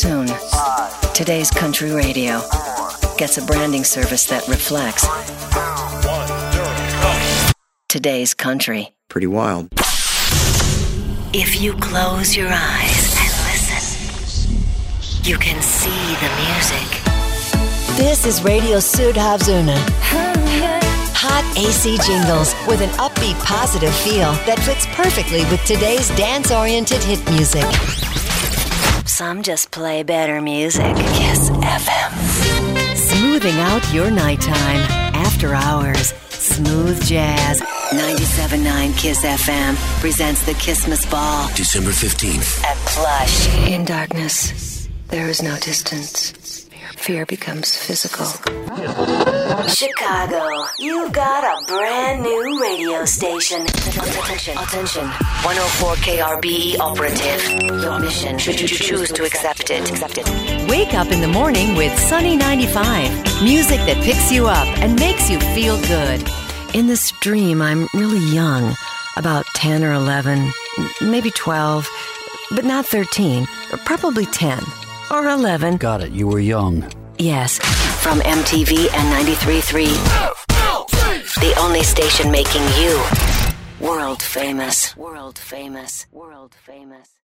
Soon, Today's Country Radio gets a branding service that reflects today's country. Pretty wild. If you close your eyes and listen, you can see the music. This is Radio Südhavzuna. Hot AC jingles with an upbeat, positive feel that fits perfectly with today's dance-oriented hit music. Some just play better music. Kiss FM. Smoothing out your nighttime. After hours. Smooth jazz. 97.9 Kiss FM presents the Kissmas Ball. December 15th. At Plush. In darkness, there is no distance. Fear becomes physical. Chicago, you've got a brand new radio station. Attention. 104 KRBE operative. Your mission, should you choose to accept it. Wake up in the morning with Sunny 95. Music that picks you up and makes you feel good. In this dream, I'm really young. About 10 or 11, maybe 12, but not 13, or probably 10. Or 11. Got it, you were young. Yes, from MTV and 93.3. The only station making you world famous. World famous. World famous.